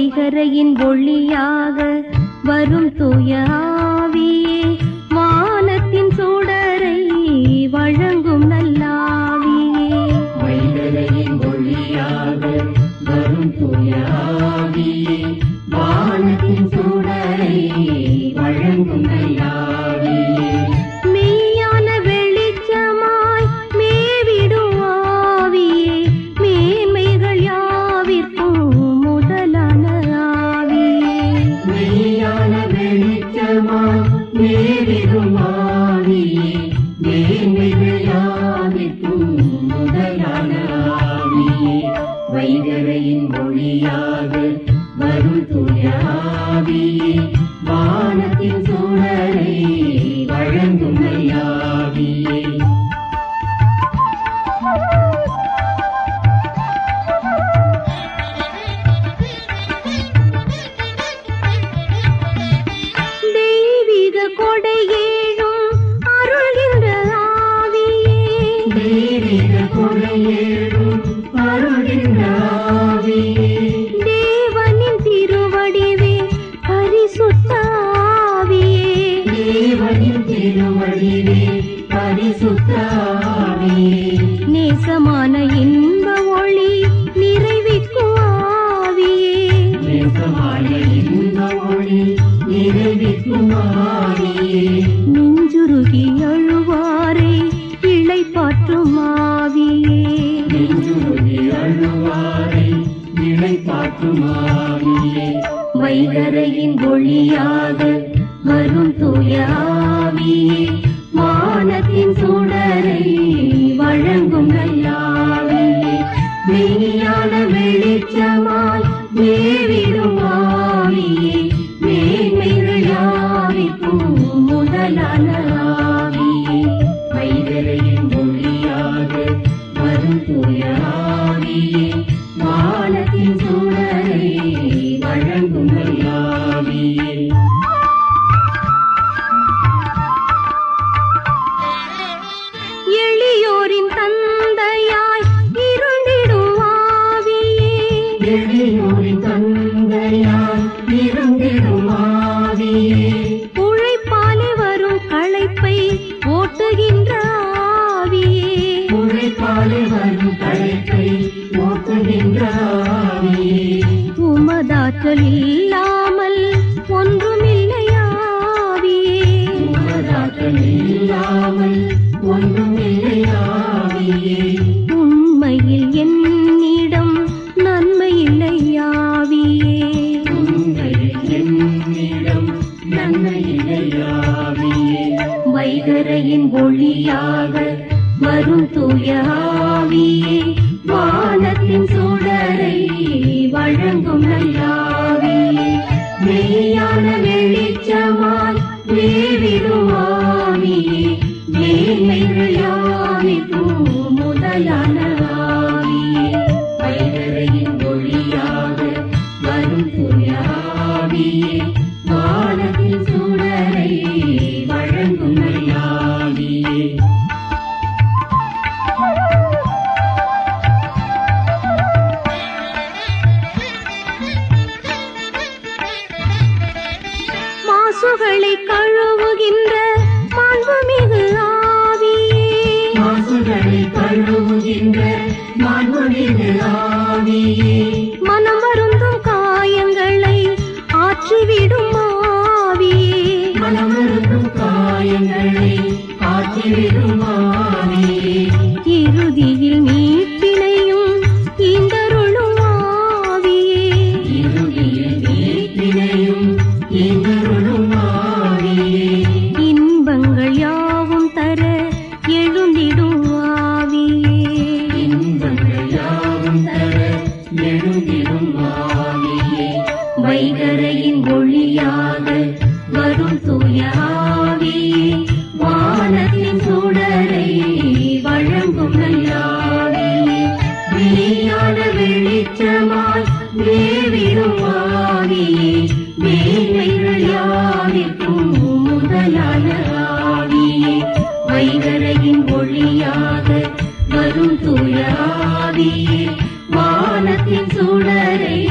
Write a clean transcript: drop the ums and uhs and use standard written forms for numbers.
வைகரையின் ஒளியாக வரும் தூய ஆவியே, வானத்தின் சுடரை வழங்கும் நல்லாவியே. வைகரையின் ஒளியாக வரும் தூய ஆவியே, வானத்தின் சுடரை வழங்கும் நல்லாவியே. மெய்யான வெளிச்சமாய் மேவிடும் ஆவியே, மேன்மைகள் யாவிற்கும் முதலான ஆவியே. மெய்யான வெளிச்சமாய் மேவிடும் ஆவியே, மேன்மைகள் யாவிற்கும் முதலான ஆவியே. வைகரையின் ஒளியாக வரும் தூய ஆவியே, வானத்தின் சுடரை வழங்கும் நல்லாவியே. தெய்வீக கொடையேழும் அருள்கின்ற ஆவியே, தெய்வீக கொடையேழும் அருள்கின்ற ஆவியே. தேவனின் திருவடிவே பரிசுத்த ஆவியே. தேவனின் திருவடிவே பரிசுத்த ஆவியே. நேசமான இன்ப ஒளி நிறைவிக்கும் ஆவியே. நேசமான இன்ப ஒளி நிறைவிக்கும் ஆவியே. நெஞ்சுருகி அழுவாரை இளைப்பாற்றும் ஆவியே. நெஞ்சுருகி அழுவாரை இளைப்பாற்றும் ஆவியே. வைகரையின் ஒளியாக வரும் தூய ஆவியே, வானத்தின் சுடரை வழங்கும் நல்லாவியே. மெய்யான வெளிச்சமாய் மேவிடும் ஆவியே, மேன்மைகள் யாவிற்கும் முதலான ஆவியே. வைகரையின் ஒளியாக வரும் தூய ஆவியே, வானத்தின் சுடரை வழங்கும் நல்லாவியே. எளியோரின் தந்தையாய் இருந்திடும் ஆவியே. எளியோரின் தந்தையாய் இருந்திடும் ஆவியே. உழைப்பாலே வரும் களைப்பை ஓட்டுகின்ற ஆவியே. உழைப்பாலே வரும் களைப்பை ஓட்டுகின்ற ஆவியே. உமதாற்றல் இல்லாமல் ஒன்றுமில்லை ஆவியே. உமதாற்றல் இல்லாமல் ஒன்றுமில்லை ஆவியே. உண்மையில் என்னிடம் நன்மை இல்லை ஆவியே. உண்மையில் என்னிடம் நன்மை இல்லை ஆவியே. வைகரையின் ஒளியாக வரும் தூய ஆவியே, வானத்தின் சுடரை வழங்கும் நல்லாவியே. மெய்யான வெளிச்சமாய் மேவிடும் ஆவியே, மேன்மைகள் யாவிற்கும் முதலான ஆவியே. வைகரையின் ஒளியாக வரும் தூய ஆவியே, வானத்தின் சுடரை வழங்கும் நல்லாவியே. மாசுகளை கழுவுகின்ற மாண்புமிகு ஆவியே. மாசுகளை கழுவுகின்ற மாண்புமிகு ஆவியே. மனம் வருந்தும் காயங்களை ஆற்றிவிடும் ஆவியே. மனமருந்தும் காயங்களை ஆற்றிவிடும் ஆவியே. இறுதியில் மீட்பினையும் இந்தருளும் ஆவியே. இறுதியில் நீட்டினையும் இந்தருளும் ஆவியே. இன்பங்கள் யாவும் தர எழுந்திடும் ஆவியே. இன்பங்கள் யாவும் தர எழுந்திடும் ஆவியே. வைகரையின் ஒளியாக வரும் தூய ஆவியே, வானத்தின் சுடரை வழங்கும் நல்லாவியே. மெய்யான வெளிச்சமாய் மேவிடும் ஆவியே, மேன்மைகள் யாவிற்கும் முதலான ஆவியே. வைகரையின் ஒளியாக வரும் தூய ஆவியே, வானத்தின் சுடரை